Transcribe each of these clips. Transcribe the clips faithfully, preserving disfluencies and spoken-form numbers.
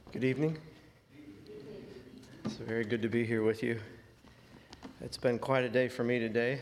Good evening. It's very good to be here with you. It's been quite a day for me today,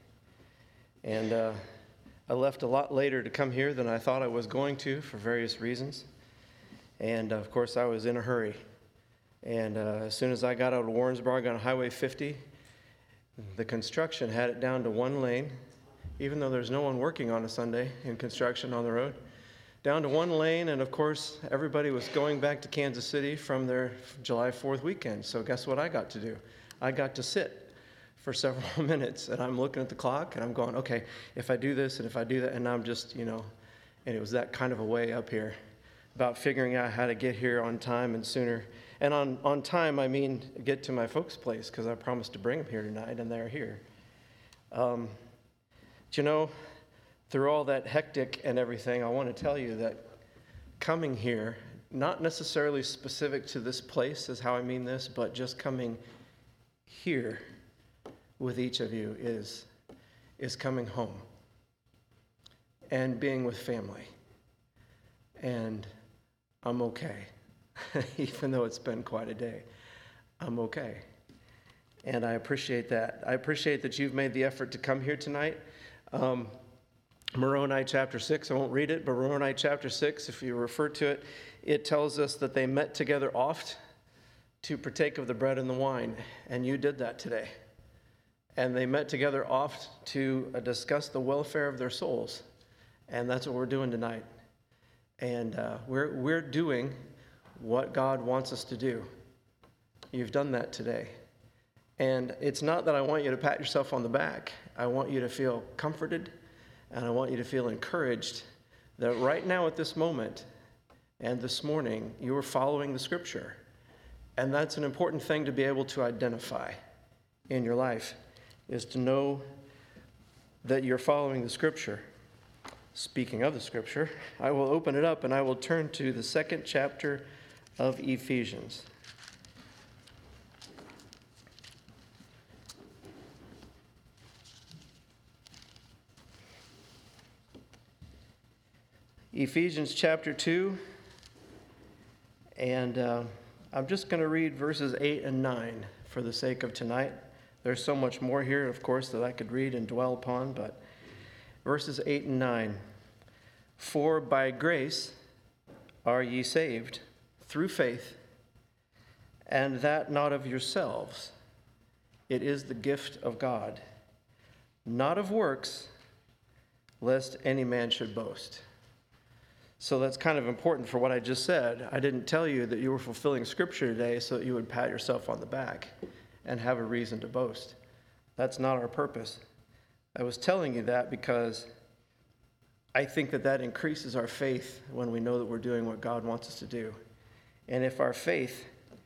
and uh, I left a lot later to come here than I thought I was going to for various reasons, and of course I was in a hurry. And uh, as soon as I got out of Warrensburg on Highway fifty, the construction had it down to one lane, even though there's no one working on a Sunday in construction on the road. Down to one lane, and of course, everybody was going back to Kansas City from their July fourth weekend. So guess what I got to do? I got to sit for several minutes, and I'm looking at the clock, and I'm going, okay, if I do this, and if I do that, and I'm just, you know, and it was that kind of a way up here about figuring out how to get here on time and sooner. And on, on time, I mean get to my folks' place, because I promised to bring them here tonight, and they're here. Um, you know, through all that hectic and everything, I want to tell you that coming here, not necessarily specific to this place is how I mean this, but just coming here with each of you is, is coming home and being with family. And I'm okay, even though it's been quite a day. I'm okay. And I appreciate that. I appreciate that you've made the effort to come here tonight. Um, Moroni chapter six, I won't read it, but Moroni chapter six, if you refer to it, it tells us that they met together oft to partake of the bread and the wine, and you did that today. And they met together oft to uh, discuss the welfare of their souls, and that's what we're doing tonight. And uh, we're we're doing what God wants us to do. You've done that today. And it's not that I want you to pat yourself on the back. I want you to feel comforted. And I want you to feel encouraged that right now at this moment and this morning, you are following the Scripture. And that's an important thing to be able to identify in your life, is to know that you're following the Scripture. Speaking of the Scripture, I will open it up and I will turn to the second chapter of Ephesians. Ephesians chapter two, and uh, I'm just going to read verses eight and nine for the sake of tonight. There's so much more here, of course, that I could read and dwell upon, but verses eight and nine. For by grace are ye saved, through faith, and that not of yourselves. It is the gift of God, not of works, lest any man should boast. So that's kind of important for what I just said. I didn't tell you that you were fulfilling Scripture today so that you would pat yourself on the back and have a reason to boast. That's not our purpose. I was telling you that because I think that that increases our faith when we know that we're doing what God wants us to do. And if our faith,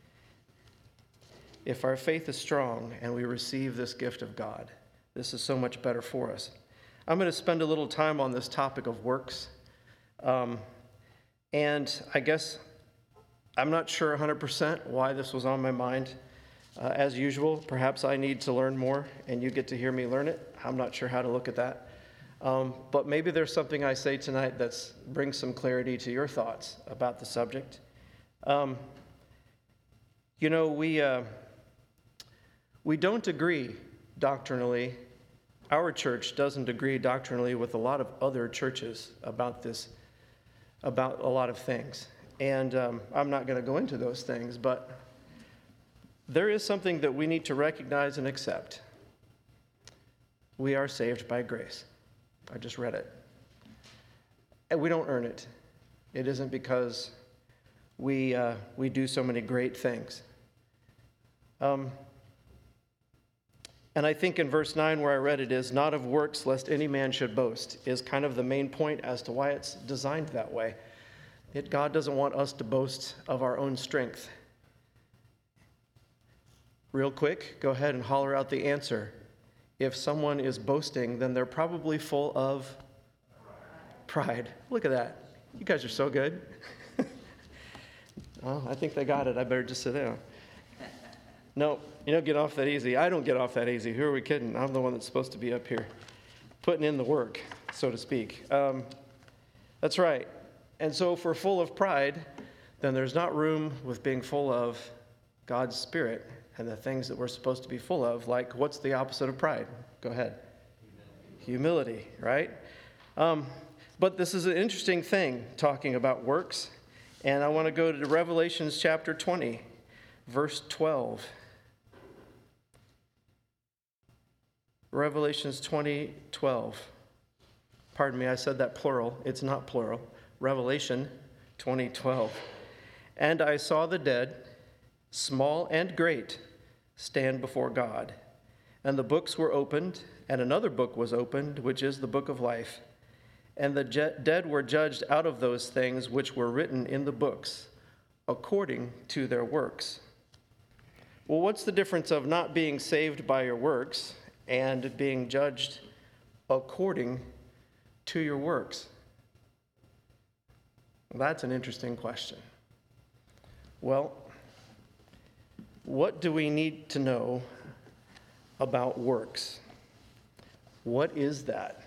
if our faith is strong and we receive this gift of God, this is so much better for us. I'm going to spend a little time on this topic of works. Um, and I guess I'm not sure one hundred percent why this was on my mind. Uh, as usual, perhaps I need to learn more, and you get to hear me learn it. I'm not sure how to look at that. Um, but maybe there's something I say tonight that brings some clarity to your thoughts about the subject. Um, you know, we uh, we don't agree doctrinally. Our church doesn't agree doctrinally with a lot of other churches about this. about a lot of things. And um, I'm not going to go into those things, but there is something that we need to recognize and accept. We are saved by grace. I just read it. And we don't earn it. It isn't because we uh, we do so many great things. Um, and I think in verse nine where I read it is, not of works lest any man should boast, is kind of the main point as to why it's designed that way. It, God doesn't want us to boast of our own strength. Real quick, go ahead and holler out the answer. If someone is boasting, then they're probably full of pride. Look at that. You guys are so good. Oh, I think they got it. I better just sit down. No, you don't get off that easy. I don't get off that easy. Who are we kidding? I'm the one that's supposed to be up here putting in the work, so to speak. Um, that's right. And so if we're full of pride, then there's not room with being full of God's Spirit and the things that we're supposed to be full of, like what's the opposite of pride? Go ahead. Humility, Humility right? Um, but this is an interesting thing, talking about works. And I want to go to Revelations chapter twenty, verse twelve. Revelations twenty, twelve. Pardon me, I said that plural. It's not plural. Revelation twenty, twelve. And I saw the dead, small and great, stand before God. And the books were opened, and another book was opened, which is the book of life. And the je- dead were judged out of those things which were written in the books, according to their works. Well, what's the difference of not being saved by your works and being judged according to your works? Well, that's an interesting question. Well, what do we need to know about works? What is that?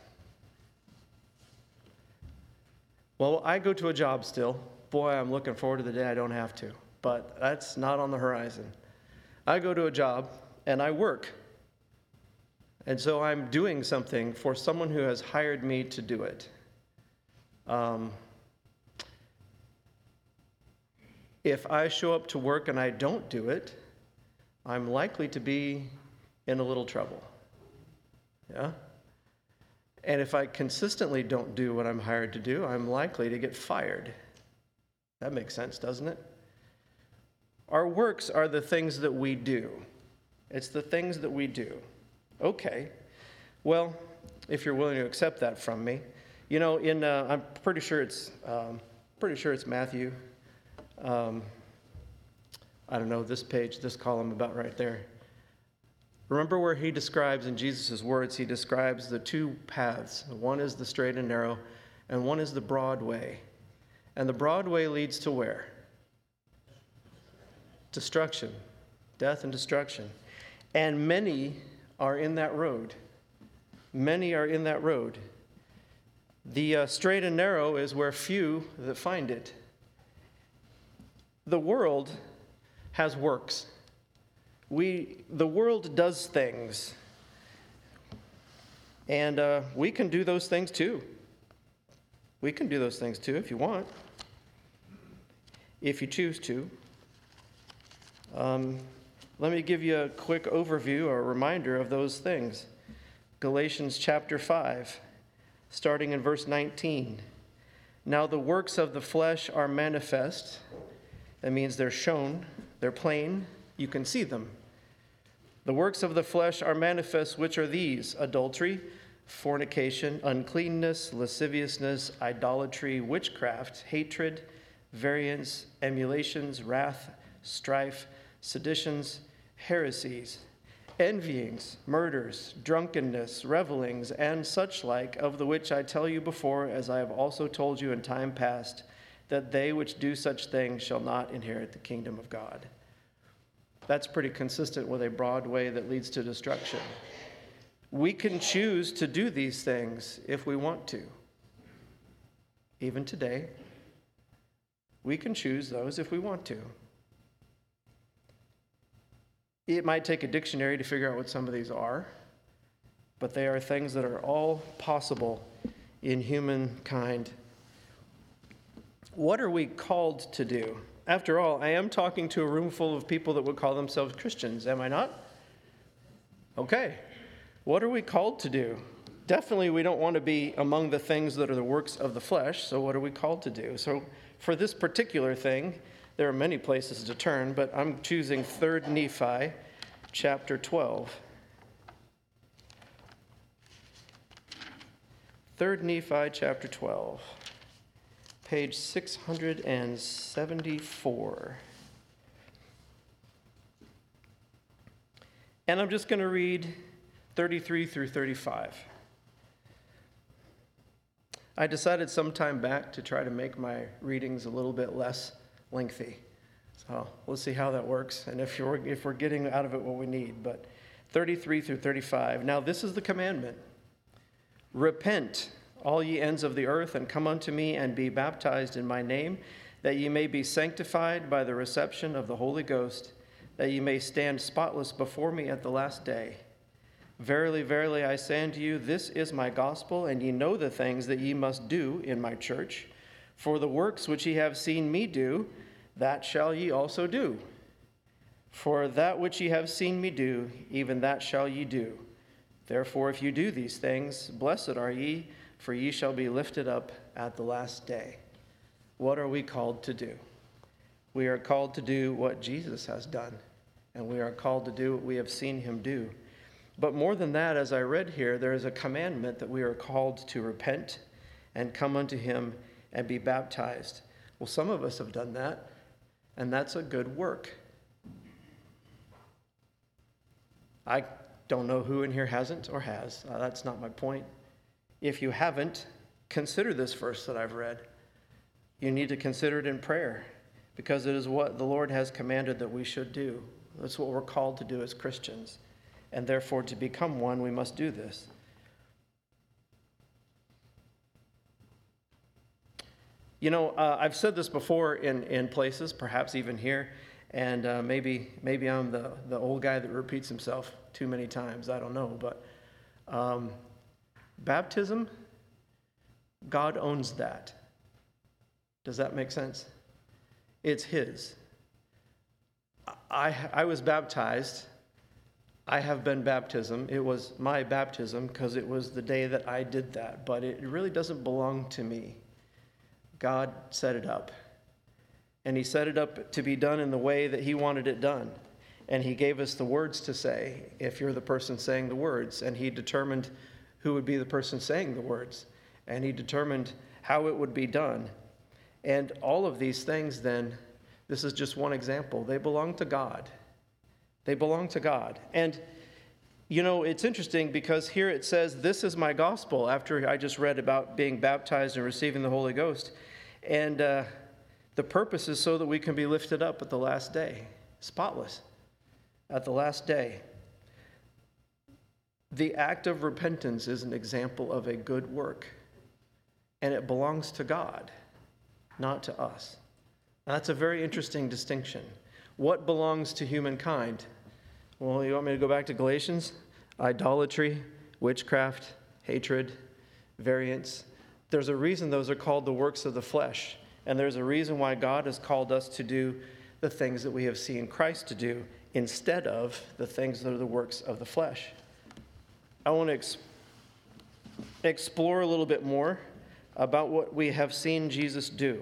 Well, I go to a job still. Boy, I'm looking forward to the day I don't have to, but that's not on the horizon. I go to a job and I work. And so I'm doing something for someone who has hired me to do it. Um, if I show up to work and I don't do it, I'm likely to be in a little trouble. Yeah? And if I consistently don't do what I'm hired to do, I'm likely to get fired. That makes sense, doesn't it? Our works are the things that we do. It's the things that we do. Okay. Well, if you're willing to accept that from me, you know, in uh, I'm pretty sure it's um, pretty sure it's Matthew. Um, I don't know, this page, this column about right there. Remember where he describes, in Jesus' words, he describes the two paths. One is the straight and narrow, and one is the broad way. And the broad way leads to where? Destruction. Death and destruction. And many are in that road. Many are in that road. The uh, straight and narrow is where few that find it. The world has works. We, the world does things, and uh, we can do those things too. We can do those things too if you want, if you choose to. Um, let me give you a quick overview or a reminder of those things. Galatians chapter five, starting in verse nineteen. Now the works of the flesh are manifest. That means they're shown, they're plain, you can see them. The works of the flesh are manifest, which are these: adultery, fornication, uncleanness, lasciviousness, idolatry, witchcraft, hatred, variance, emulations, wrath, strife, seditions, heresies, envyings, murders, drunkenness, revelings, and such like, of the which I tell you before, as I have also told you in time past, that they which do such things shall not inherit the kingdom of God. That's pretty consistent with a broad way that leads to destruction. We can choose to do these things if we want to. Even today, we can choose those if we want to. It might take a dictionary to figure out what some of these are, but they are things that are all possible in humankind. What are we called to do? After all, I am talking to a room full of people that would call themselves Christians, am I not? Okay. What are we called to do? Definitely we don't want to be among the things that are the works of the flesh, so what are we called to do? So for this particular thing, there are many places to turn, but I'm choosing Third Nephi chapter twelve. Third Nephi chapter twelve. Page six hundred seventy-four. And I'm just going to read thirty-three through thirty-five. I decided some time back to try to make my readings a little bit less lengthy. So we'll see how that works and if, you're, if we're getting out of it what we need. But thirty-three through thirty-five. Now this is the commandment. Repent, all ye ends of the earth, and come unto me, and be baptized in my name, that ye may be sanctified by the reception of the Holy Ghost, that ye may stand spotless before me at the last day. Verily, verily, I say unto you, this is my gospel, and ye know the things that ye must do in my church. For the works which ye have seen me do, that shall ye also do. For that which ye have seen me do, even that shall ye do. Therefore, if you do these things, blessed are ye, for ye shall be lifted up at the last day. What are we called to do? We are called to do what Jesus has done, and we are called to do what we have seen him do. But more than that, as I read here, there is a commandment that we are called to repent and come unto him and be baptized. Well, some of us have done that, and that's a good work. I don't know who in here hasn't or has. Uh, that's not my point. If you haven't, consider this verse that I've read. You need to consider it in prayer, because it is what the Lord has commanded that we should do. That's what we're called to do as Christians. And therefore, to become one, we must do this. You know, uh, I've said this before in, in places, perhaps even here, and uh, maybe maybe I'm the, the old guy that repeats himself too many times. I don't know. But um, baptism, God owns that. Does that make sense? It's his. I, I was baptized. I have been baptism. It was my baptism because it was the day that I did that. But it really doesn't belong to me. God set it up. And he set it up to be done in the way that he wanted it done. And he gave us the words to say, if you're the person saying the words. And he determined who would be the person saying the words. And he determined how it would be done. And all of these things then, this is just one example. They belong to God. They belong to God. And, you know, it's interesting because here it says, this is my gospel, after I just read about being baptized and receiving the Holy Ghost. And uh, the purpose is so that we can be lifted up at the last day, spotless, at the last day. The act of repentance is an example of a good work, and it belongs to God, not to us. Now, that's a very interesting distinction. What belongs to humankind? Well, you want me to go back to Galatians? Idolatry, witchcraft, hatred, variance. There's a reason those are called the works of the flesh. And there's a reason why God has called us to do the things that we have seen Christ to do instead of the things that are the works of the flesh. I want to ex- explore a little bit more about what we have seen Jesus do.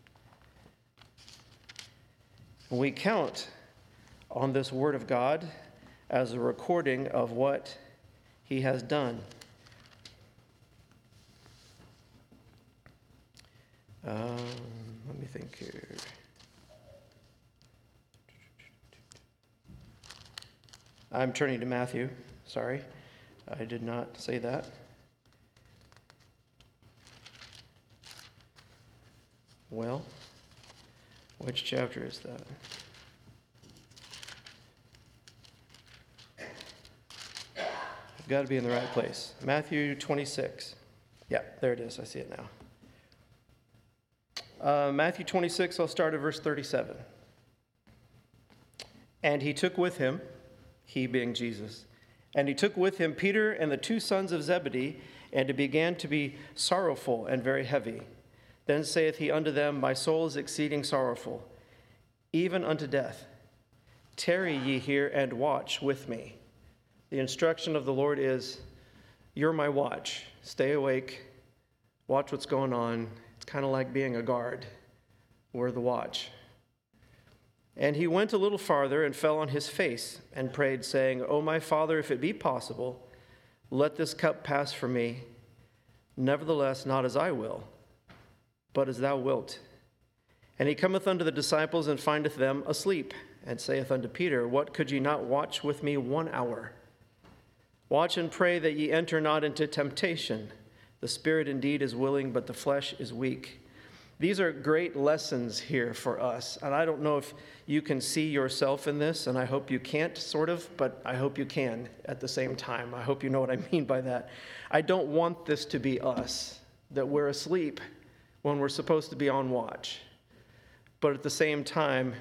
We count on this word of God as a recording of what he has done. Um, let me think here. I'm turning to Matthew. Sorry, I did not say that. Well, which chapter is that? I've got to be in the right place. Matthew twenty-six. Yeah, there it is. I see it now. Uh, Matthew twenty-six, I'll start at verse thirty-seven. And he took with him, he being Jesus, and he took with him Peter and the two sons of Zebedee, and he began to be sorrowful and very heavy. Then saith he unto them, my soul is exceeding sorrowful, even unto death. Tarry ye here and watch with me. The instruction of the Lord is, you're my watch. Stay awake. Watch what's going on. It's kind of like being a guard. We're the watch. And he went a little farther and fell on his face and prayed, saying, O my Father, if it be possible, let this cup pass from me. Nevertheless, not as I will, but as thou wilt. And he cometh unto the disciples and findeth them asleep, and saith unto Peter, what, could ye not watch with me one hour? Watch and pray that ye enter not into temptation. The spirit indeed is willing, but the flesh is weak. These are great lessons here for us. And I don't know if you can see yourself in this, and I hope you can't, sort of, but I hope you can at the same time. I hope you know what I mean by that. I don't want this to be us, that we're asleep when we're supposed to be on watch. But at the same time,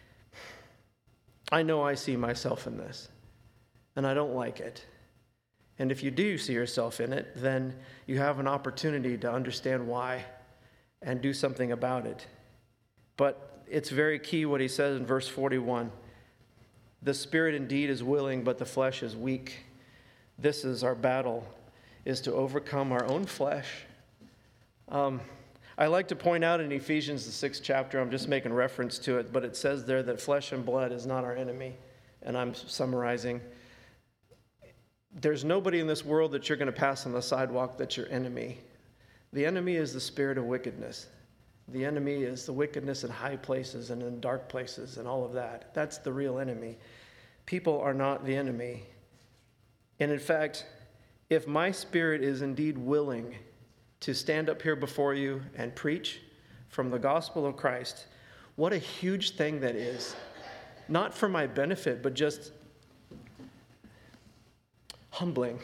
I know I see myself in this, and I don't like it. And if you do see yourself in it, then you have an opportunity to understand why and do something about it. But it's very key what he says in verse forty-one. The spirit indeed is willing, but the flesh is weak. This is our battle, is to overcome our own flesh. Um, I like to point out in Ephesians, the sixth chapter, I'm just making reference to it, but it says there that flesh and blood is not our enemy. And I'm summarizing. There's nobody in this world that you're going to pass on the sidewalk that's your enemy. The enemy is the spirit of wickedness. The enemy is the wickedness in high places and in dark places and all of that. That's the real enemy. People are not the enemy. And in fact, if my spirit is indeed willing to stand up here before you and preach from the gospel of Christ, what a huge thing that is. Not for my benefit, but just humbling.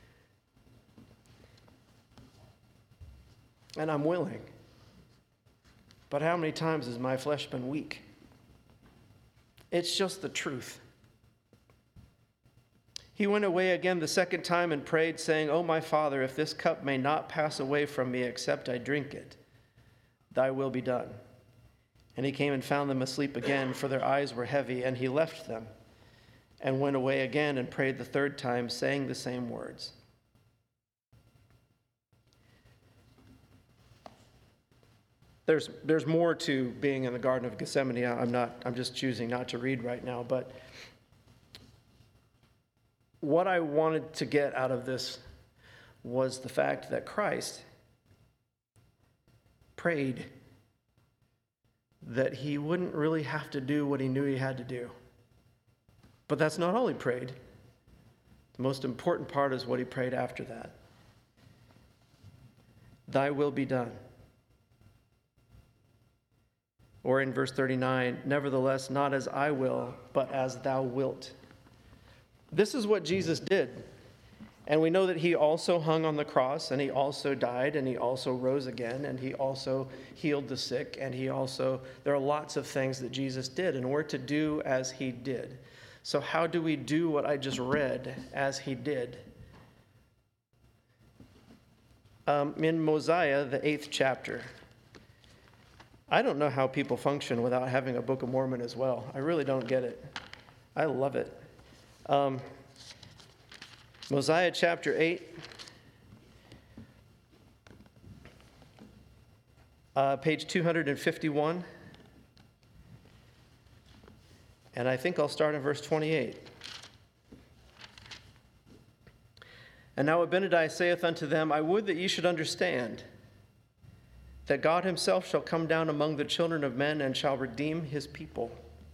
And I'm willing. But how many times has my flesh been weak? It's just the truth. He went away again the second time and prayed, saying, O my Father, if this cup may not pass away from me except I drink it, thy will be done. And he came and found them asleep again, for their eyes were heavy, and he left them and went away again and prayed the third time, saying the same words. There's, there's more to being in the Garden of Gethsemane. I'm not, I'm just choosing not to read right now, but what I wanted to get out of this was the fact that Christ prayed that he wouldn't really have to do what he knew he had to do. But that's not all he prayed. The most important part is what he prayed after that. Thy will be done. Or in verse thirty-nine, nevertheless, not as I will, but as thou wilt. This is what Jesus did. And we know that he also hung on the cross, and he also died, and he also rose again, and he also healed the sick, and he also, there are lots of things that Jesus did, and we're to do as he did. So how do we do what I just read as he did? Um, in Mosiah, the eighth chapter, I don't know how people function without having a Book of Mormon as well. I really don't get it. I love it. Um, Mosiah chapter eight, uh, page two hundred fifty-one, and I think I'll start in verse twenty-eight. And now Abinadi saith unto them, I would that ye should understand that God himself shall come down among the children of men and shall redeem his people.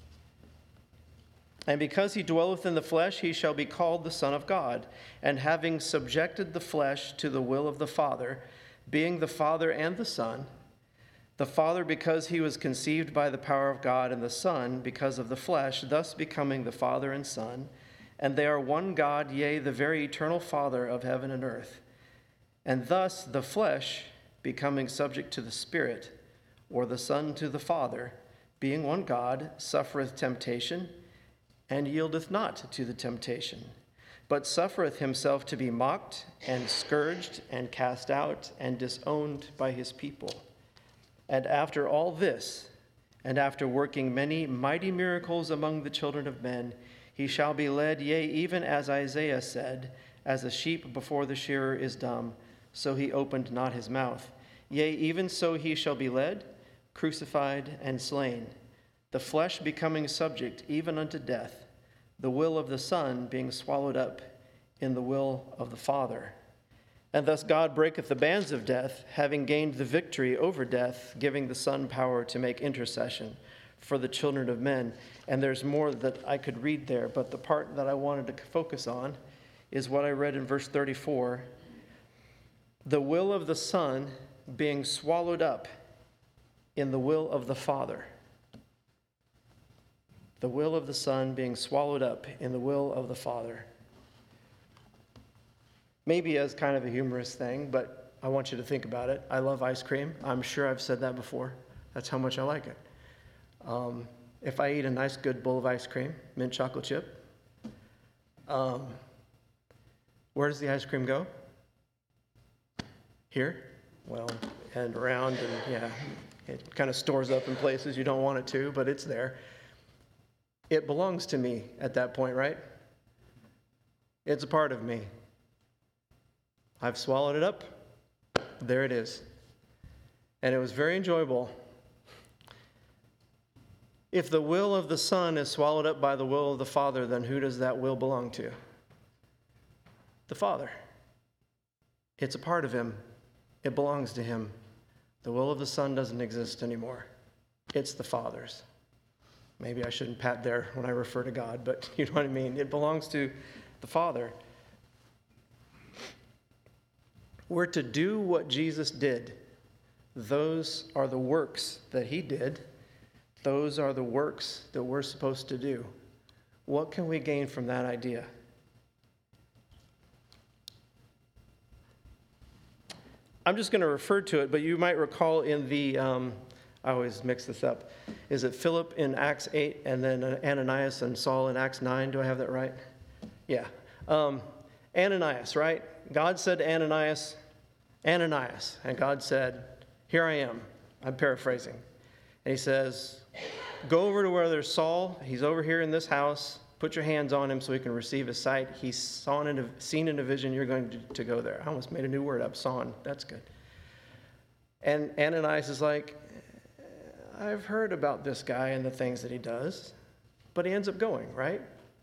And because he dwelleth in the flesh, he shall be called the Son of God. And having subjected the flesh to the will of the Father, being the Father and the Son, the Father because he was conceived by the power of God, and the Son because of the flesh, thus becoming the Father and Son, and they are one God, yea, the very eternal Father of heaven and earth. And thus the flesh, becoming subject to the Spirit, or the Son to the Father, being one God, suffereth temptation, and yieldeth not to the temptation, but suffereth himself to be mocked, and scourged, and cast out, and disowned by his people. And after all this, and after working many mighty miracles among the children of men, he shall be led, yea, even as Isaiah said, as a sheep before the shearer is dumb, so he opened not his mouth. Yea, even so he shall be led, crucified, and slain, the flesh becoming subject even unto death, the will of the Son being swallowed up in the will of the Father. And thus God breaketh the bands of death, having gained the victory over death, giving the Son power to make intercession for the children of men. And there's more that I could read there, but the part that I wanted to focus on is what I read in verse thirty-four. The will of the Son being swallowed up in the will of the Father. The will of the Son being swallowed up in the will of the Father. Maybe as kind of a humorous thing, but I want you to think about it. I love ice cream. I'm sure I've said that before. That's how much I like it. Um, if I eat a nice good bowl of ice cream, mint chocolate chip, um, where does the ice cream go? Here? Well, and around, and yeah, it kind of stores up in places you don't want it to, but it's there. It belongs to me at that point, right? It's a part of me. I've swallowed it up. There it is. And it was very enjoyable. If the will of the Son is swallowed up by the will of the Father, then who does that will belong to? The Father. It's a part of him. It belongs to him. The will of the Son doesn't exist anymore. It's the Father's. Maybe I shouldn't pat there when I refer to God, but you know what I mean. It belongs to the Father. We're to do what Jesus did. Those are the works that he did. Those are the works that we're supposed to do. What can we gain from that idea? I'm just going to refer to it, but you might recall in the, um, I always mix this up. Is it Philip in Acts eight and then Ananias and Saul in Acts nine? Do I have that right? Yeah. Um, Ananias, right? God said to Ananias, Ananias. And God said, here I am. I'm paraphrasing. And he says, go over to where there's Saul. He's over here in this house. Put your hands on him so he can receive his sight. He's saw in a, seen in a vision. You're going to, to go there. I almost made a new word up. Sawn. That's good. And Ananias is like, I've heard about this guy and the things that he does. But he ends up going, right?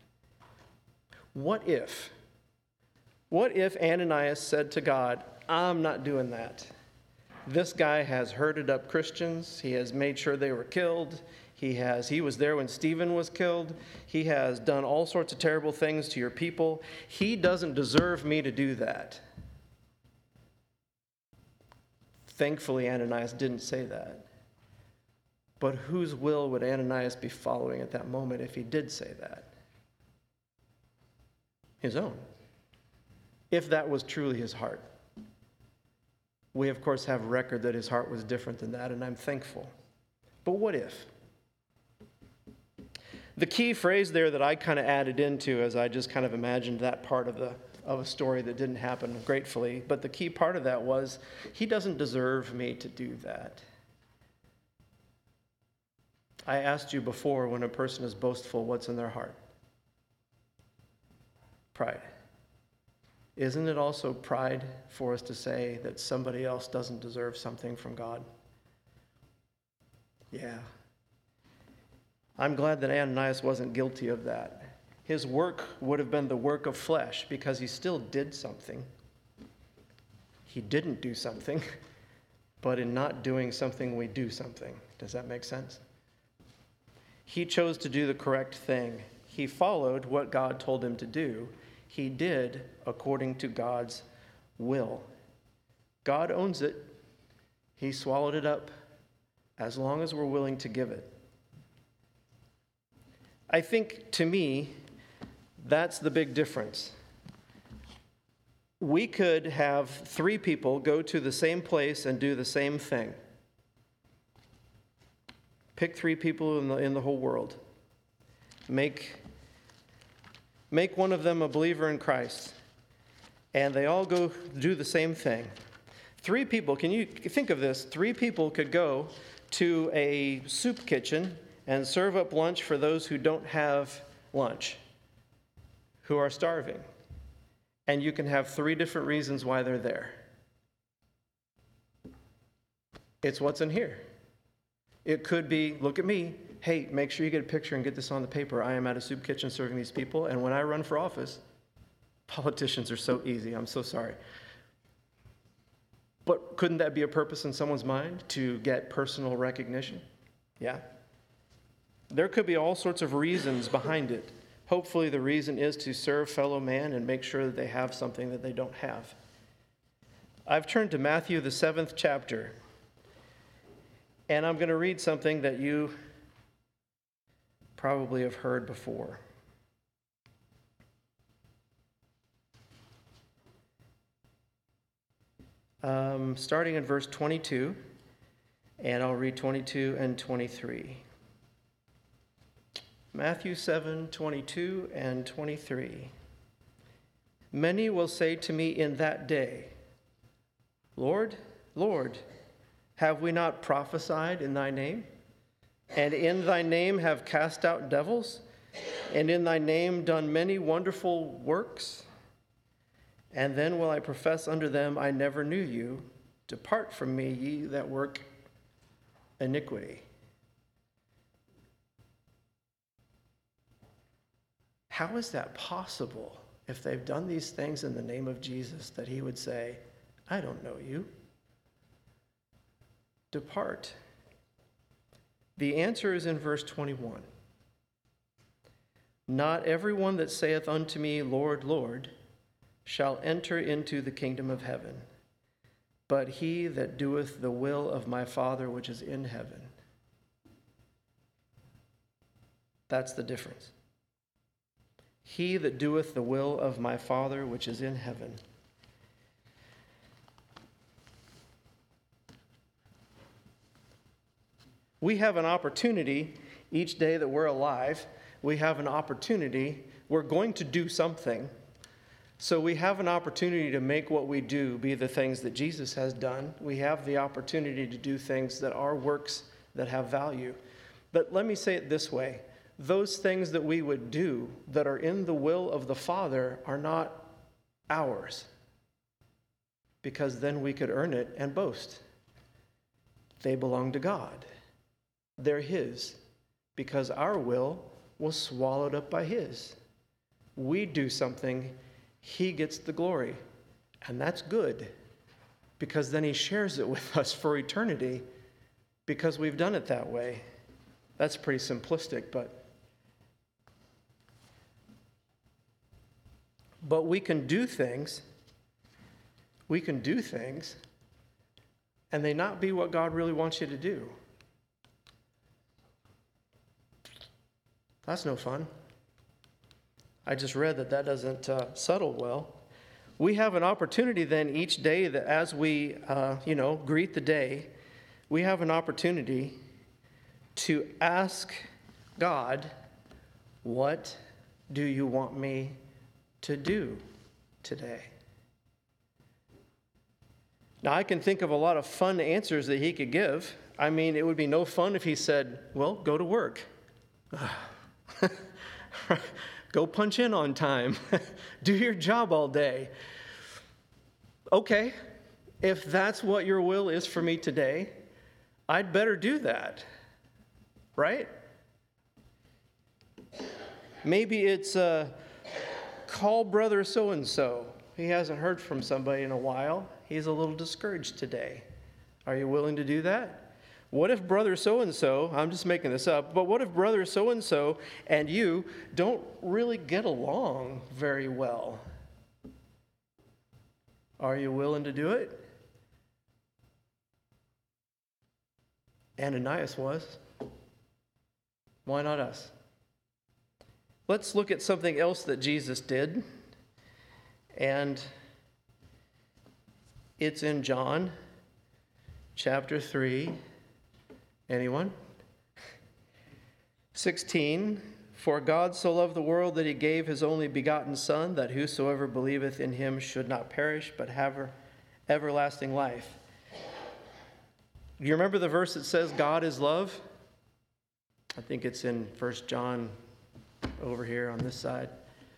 What if? What if Ananias said to God, I'm not doing that. This guy has herded up Christians. He has made sure they were killed. He has, he was there when Stephen was killed. He has done all sorts of terrible things to your people. He doesn't deserve me to do that. Thankfully, Ananias didn't say that. But whose will would Ananias be following at that moment if he did say that? His own. If that was truly his heart. We, of course, have record that his heart was different than that, and I'm thankful. But what if? The key phrase there that I kind of added into as I just kind of imagined that part of the of a story that didn't happen, gratefully, but the key part of that was, he doesn't deserve me to do that. I asked you before, when a person is boastful, what's in their heart? Pride. Isn't it also pride for us to say that somebody else doesn't deserve something from God? Yeah. I'm glad that Ananias wasn't guilty of that. His work would have been the work of flesh because he still did something. He didn't do something, but in not doing something, we do something. Does that make sense? He chose to do the correct thing. He followed what God told him to do. He did according to God's will. God owns it. He swallowed it up as long as we're willing to give it. I think, to me, that's the big difference. We could have three people go to the same place and do the same thing. Pick three people in the, in the whole world. Make, make one of them a believer in Christ. And they all go do the same thing. Three people, can you think of this? Three people could go to a soup kitchen and serve up lunch for those who don't have lunch, who are starving. And you can have three different reasons why they're there. It's what's in here. It could be, look at me. Hey, make sure you get a picture and get this on the paper. I am at a soup kitchen serving these people, and when I run for office, politicians are so easy. I'm so sorry. But couldn't that be a purpose in someone's mind, to get personal recognition? Yeah. There could be all sorts of reasons behind it. Hopefully the reason is to serve fellow man and make sure that they have something that they don't have. I've turned to Matthew, the seventh chapter, and I'm going to read something that you probably have heard before. Um, starting in verse twenty-two, and I'll read twenty-two and twenty-three. Matthew seven, twenty-two and twenty-three. Many will say to me in that day, Lord, Lord, have we not prophesied in thy name? And in thy name have cast out devils? And in thy name done many wonderful works? And then will I profess unto them, I never knew you. Depart from me, ye that work iniquity. How is that possible if they've done these things in the name of Jesus that he would say, I don't know you? Depart. The answer is in verse twenty-one. Not everyone that saith unto me, Lord, Lord, shall enter into the kingdom of heaven, but he that doeth the will of my Father which is in heaven. That's the difference. He that doeth the will of my Father which is in heaven. We have an opportunity each day that we're alive. We have an opportunity. We're going to do something. So we have an opportunity to make what we do be the things that Jesus has done. We have the opportunity to do things that are works that have value. But let me say it this way. Those things that we would do that are in the will of the Father are not ours, because then we could earn it and boast. They belong to God. They're his, because our will was swallowed up by his. We do something, he gets the glory, and that's good, because then he shares it with us for eternity, because we've done it that way. That's pretty simplistic, but But we can do things, we can do things, and they not be what God really wants you to do. That's no fun. I just read that that doesn't uh, settle well. We have an opportunity then each day that as we, uh, you know, greet the day, we have an opportunity to ask God, what do you want me to do today? Now, I can think of a lot of fun answers that he could give. I mean, it would be no fun if he said, well, go to work. Go punch in on time. Do your job all day. Okay, if that's what your will is for me today, I'd better do that, right? Maybe it's uh, call brother so-and-so. He hasn't heard from somebody in a while. He's a little discouraged today. Are you willing to do that? What if brother so-and-so, I'm just making this up, but what if brother so-and-so and you don't really get along very well? Are you willing to do it? Ananias was. Why not us? Let's look at something else that Jesus did. And it's in John chapter three. Anyone? sixteen. For God so loved the world that he gave his only begotten Son, that whosoever believeth in him should not perish, but have everlasting life. Do you remember the verse that says God is love? I think it's in First John over here on this side.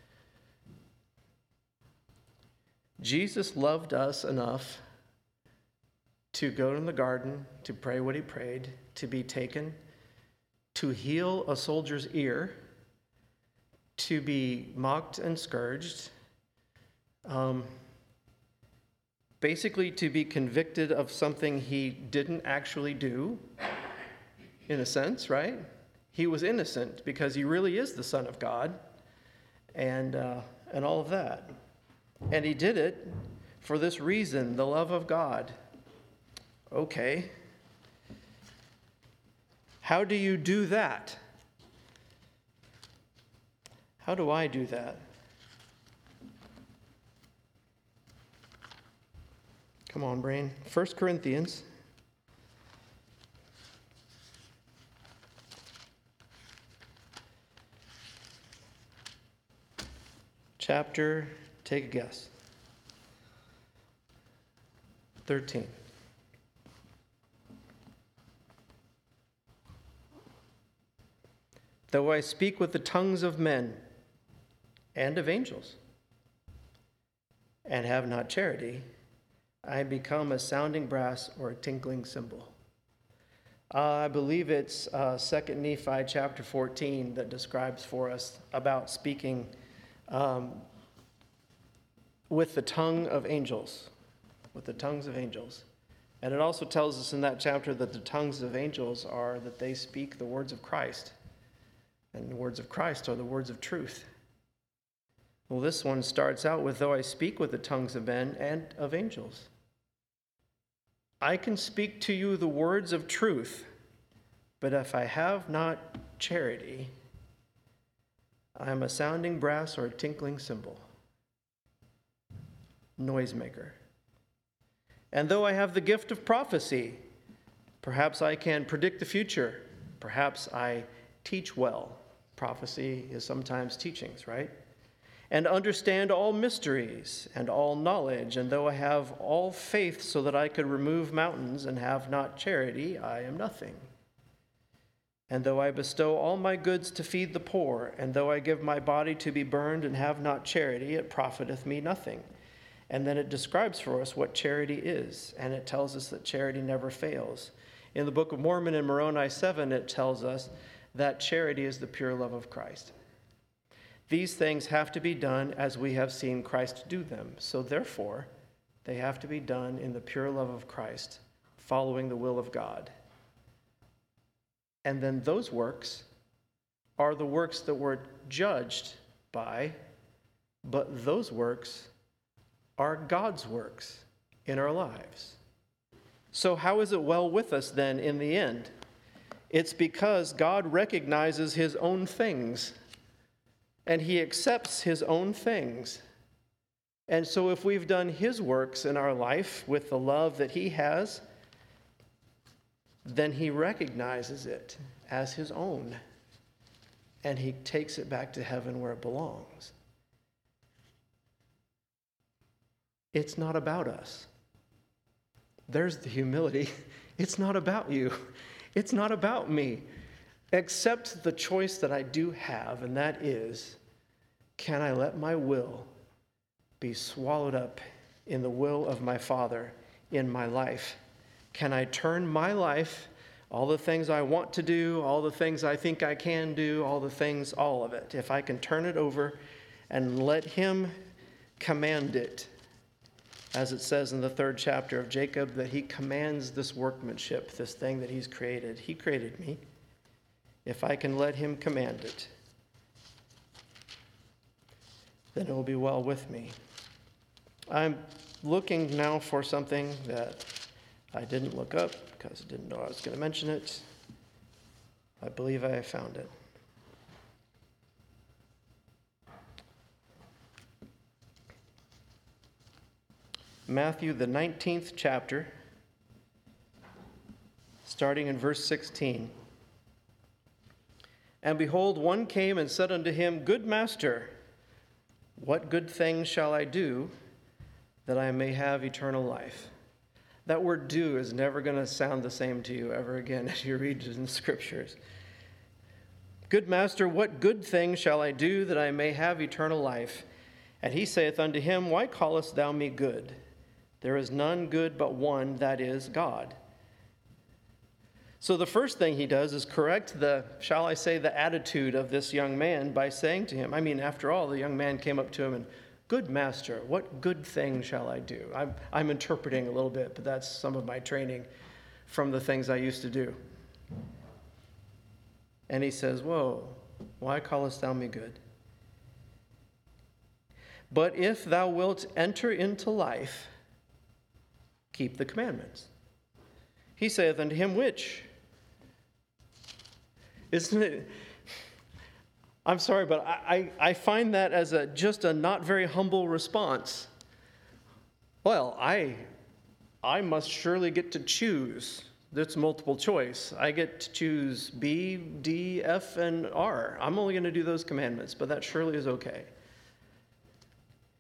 Jesus loved us enough to go in the garden, to pray what he prayed, to be taken, to heal a soldier's ear, to be mocked and scourged, um, basically to be convicted of something he didn't actually do, in a sense, right? He was innocent because he really is the Son of God, and uh, and all of that. And he did it for this reason, the love of God. Okay. How do you do that? How do I do that? Come on, brain. First Corinthians. chapter, take a guess. thirteen. Though I speak with the tongues of men and of angels, and have not charity, I become a sounding brass or a tinkling cymbal. Uh, I believe it's uh, Second Nephi chapter fourteen that describes for us about speaking um, with the tongue of angels, with the tongues of angels. And it also tells us in that chapter that the tongues of angels are that they speak the words of Christ. And the words of Christ are the words of truth. Well, this one starts out with, though I speak with the tongues of men and of angels. I can speak to you the words of truth, but if I have not charity, I am a sounding brass or a tinkling cymbal, noisemaker. And though I have the gift of prophecy, perhaps I can predict the future, perhaps I teach well. Prophecy is sometimes teachings, right? And understand all mysteries and all knowledge. And though I have all faith so that I could remove mountains and have not charity, I am nothing. And though I bestow all my goods to feed the poor, and though I give my body to be burned and have not charity, it profiteth me nothing. And then it describes for us what charity is, and it tells us that charity never fails. In the Book of Mormon in Moroni seven, it tells us that charity is the pure love of Christ. These things have to be done as we have seen Christ do them. So therefore, they have to be done in the pure love of Christ, following the will of God. And then those works are the works that we're judged by, but those works are God's works in our lives. So how is it well with us then in the end? It's because God recognizes his own things, and he accepts his own things. And so if we've done his works in our life with the love that he has, then he recognizes it as his own, and he takes it back to heaven where it belongs. It's not about us. There's the humility. It's not about you. It's not about me. Accept the choice that I do have, and that is, can I let my will be swallowed up in the will of my Father in my life? Can I turn my life, all the things I want to do, all the things I think I can do, all the things, all of it, if I can turn it over and let him command it, as it says in the third chapter of Jacob, that he commands this workmanship, this thing that he's created. He created me. If I can let him command it, then it will be well with me. I'm looking now for something that I didn't look up because I didn't know I was going to mention it. I believe I found it. Matthew, the nineteenth chapter, starting in verse sixteen. And behold, one came and said unto him, Good master, what good thing shall I do that I may have eternal life? That word do is never going to sound the same to you ever again as you read it in the scriptures. Good master, what good thing shall I do that I may have eternal life? And he saith unto him, Why callest thou me good? There is none good but one, that is God. So the first thing he does is correct the, shall I say, the attitude of this young man by saying to him, I mean, after all, the young man came up to him and, Good master, what good thing shall I do? I'm, I'm interpreting a little bit, but that's some of my training from the things I used to do. And he says, Whoa, why callest thou me good? But if thou wilt enter into life, keep the commandments. He saith unto him, Which? Isn't it? I'm sorry, but I, I find that as a just a not very humble response. Well, I I must surely get to choose. That's multiple choice. I get to choose B, D, F, and R. I'm only going to do those commandments, but that surely is okay.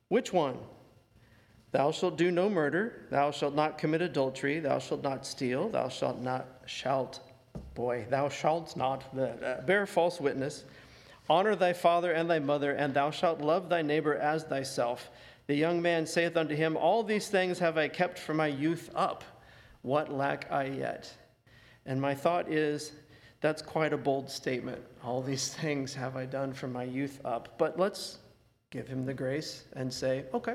Which one? Thou shalt do no murder, thou shalt not commit adultery, thou shalt not steal, thou shalt not, shalt, boy, thou shalt not uh, bear false witness. Honor thy father and thy mother, and thou shalt love thy neighbor as thyself. The young man saith unto him, All these things have I kept from my youth up. What lack I yet? And my thought is, that's quite a bold statement. All these things have I done from my youth up. But let's give him the grace and say, okay.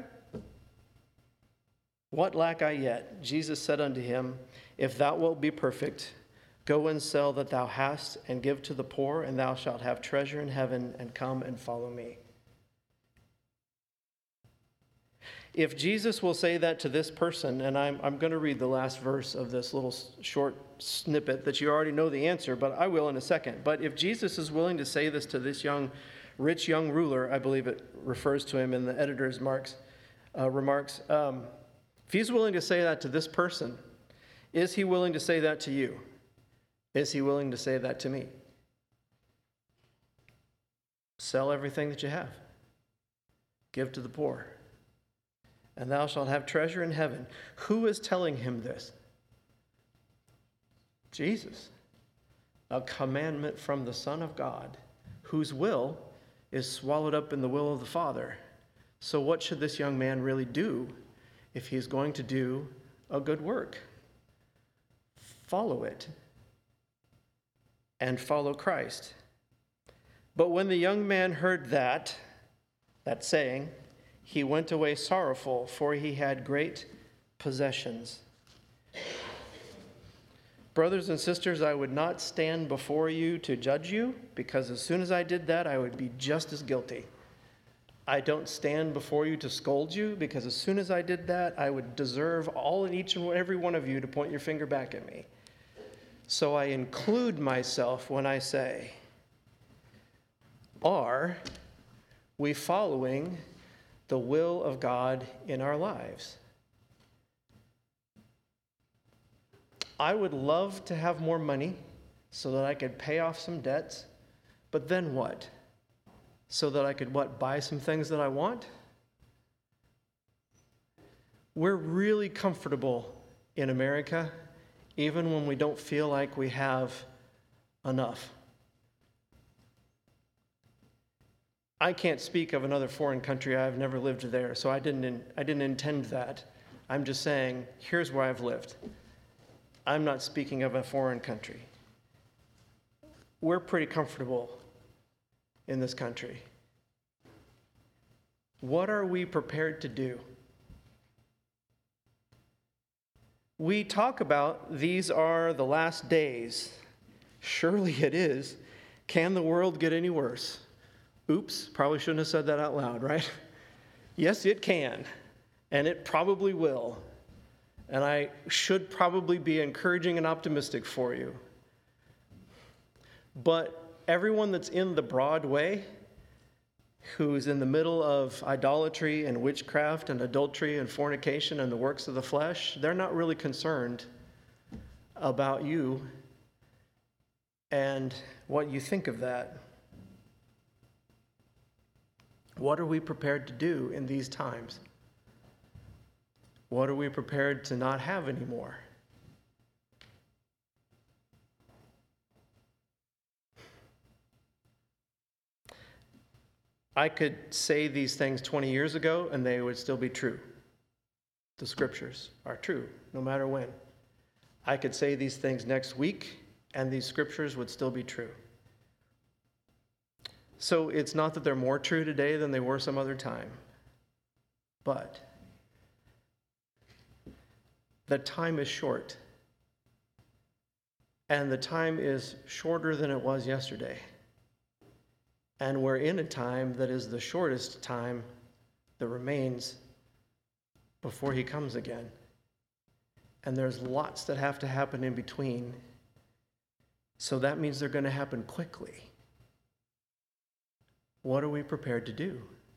What lack I yet? Jesus said unto him, If thou wilt be perfect, go and sell that thou hast, and give to the poor, and thou shalt have treasure in heaven, and come and follow me. If Jesus will say that to this person, and I'm, I'm going to read the last verse of this little short snippet that you already know the answer, but I will in a second. But if Jesus is willing to say this to this young, rich young ruler, I believe it refers to him in the editor's marks, uh, remarks, um, if he's willing to say that to this person, is he willing to say that to you? Is he willing to say that to me? Sell everything that you have. Give to the poor. And thou shalt have treasure in heaven. Who is telling him this? Jesus. A commandment from the Son of God, whose will is swallowed up in the will of the Father. So what should this young man really do if he's going to do a good work? Follow it. And follow Christ. But when the young man heard that, that saying, he went away sorrowful, for he had great possessions. Brothers and sisters, I would not stand before you to judge you, because as soon as I did that, I would be just as guilty. I don't stand before you to scold you, because as soon as I did that, I would deserve all and each and every one of you to point your finger back at me. So I include myself when I say, are we following the will of God in our lives? I would love to have more money so that I could pay off some debts, but then what? So that I could, what, buy some things that I want? We're really comfortable in America, even when we don't feel like we have enough. I can't speak of another foreign country. I've never lived there, so I didn't, I didn't intend that. I'm just saying, here's where I've lived. I'm not speaking of a foreign country. We're pretty comfortable in this country. What are we prepared to do? We talk about these are the last days. Surely it is. Can the world get any worse? Oops, probably shouldn't have said that out loud, right? Yes, it can, and it probably will. And I should probably be encouraging and optimistic for you. But everyone that's in the broad way, who's in the middle of idolatry and witchcraft and adultery and fornication and the works of the flesh, they're not really concerned about you and what you think of that. What are we prepared to do in these times? What are we prepared to not have anymore? I could say these things twenty years ago and they would still be true. The scriptures are true, no matter when. I could say these things next week and these scriptures would still be true. So it's not that they're more true today than they were some other time, but the time is short, and the time is shorter than it was yesterday. And we're in a time that is the shortest time that remains before he comes again. And there's lots that have to happen in between, so that means they're going to happen quickly. What are we prepared to do?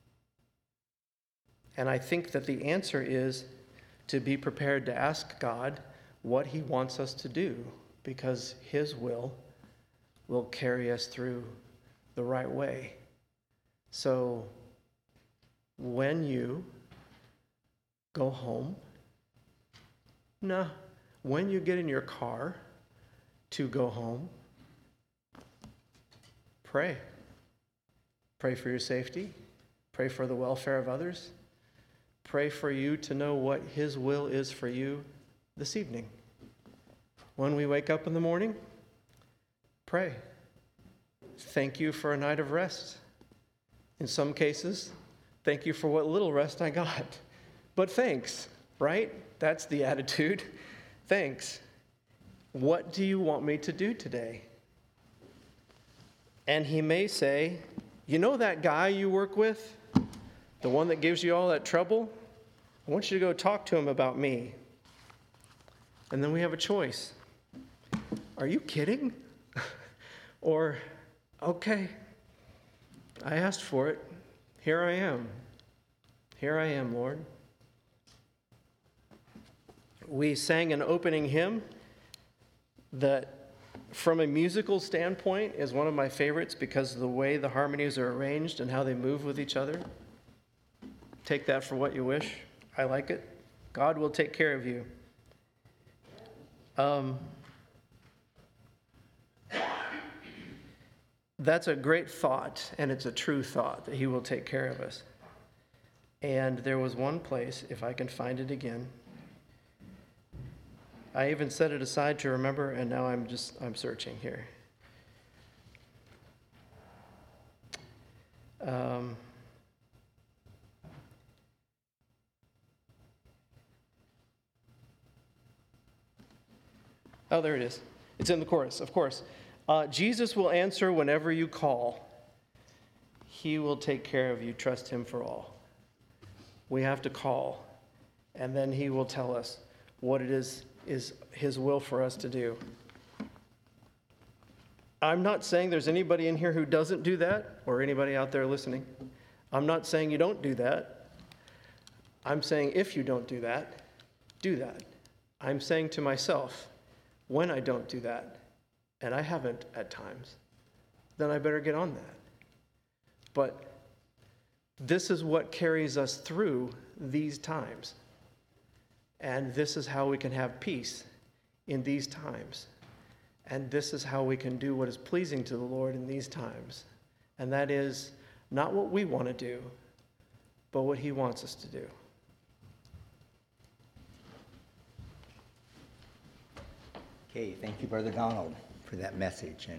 And I think that the answer is to be prepared to ask God what he wants us to do, because his will will carry us through the right way. So when you go home. No, when you get in your car to go home, pray. Pray for your safety. Pray for the welfare of others. Pray for you to know what His will is for you this evening. When we wake up in the morning, pray. Thank you for a night of rest. In some cases, thank you for what little rest I got. But thanks, right? That's the attitude. Thanks. What do you want me to do today? And He may say, you know that guy you work with? The one that gives you all that trouble? I want you to go talk to him about me. And then we have a choice. Are you kidding? Or, okay, I asked for it. Here I am. Here I am, Lord. We sang an opening hymn that, from a musical standpoint, is one of my favorites because of the way the harmonies are arranged and how they move with each other. Take that for what you wish. I like it. God will take care of you. Um, that's a great thought, and it's a true thought that He will take care of us. And there was one place, if I can find it again. I even set it aside to remember, and now I'm just, I'm searching here. Um, oh, there it is. It's in the chorus, of course. Uh, Jesus will answer whenever you call. He will take care of you. Trust Him for all. We have to call, and then He will tell us what it is is His will for us to do. I'm not saying there's anybody in here who doesn't do that, or anybody out there listening. I'm not saying you don't do that. I'm saying if you don't do that, do that. I'm saying to myself, when I don't do that, and I haven't at times, then I better get on that. But this is what carries us through these times. And this is how we can have peace in these times. And this is how we can do what is pleasing to the Lord in these times. And that is not what we want to do, but what He wants us to do. Okay, thank you, Brother Donald, for that message. And